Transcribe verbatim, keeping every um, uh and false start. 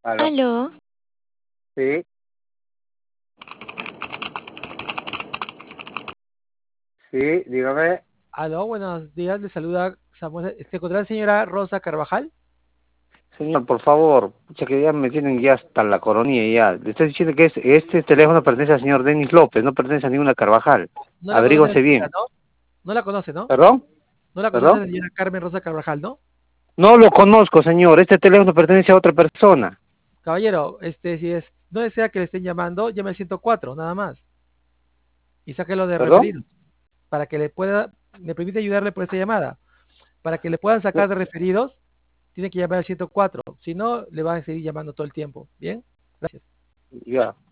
Aló. Aló, Sí, sí, dígame. Aló, buenos días, le saluda Samuel. ¿Se encontrará la señora Rosa Carvajal? Señor, por favor, pucha que ya me tienen ya hasta la coronilla ya. Le estoy diciendo que es- este teléfono pertenece al señor Denis López, no pertenece a ninguna Carvajal. No la conoce la Averígüese señora, bien. ¿no? No la conoce, ¿no? ¿Perdón? No la conoce ¿Perdón? la señora Carmen Rosa Carvajal, ¿no? No lo conozco, señor. Este teléfono pertenece a otra persona. Caballero, este, si es, no desea que le estén llamando, llame al ciento cuatro, nada más. Y sáquelo de ¿Perdón? referidos, para que le pueda, le permite ayudarle por esta llamada. Para que le puedan sacar de referidos, tiene que llamar al ciento cuatro. Si no, le van a seguir llamando todo el tiempo. ¿Bien? Gracias. Ya.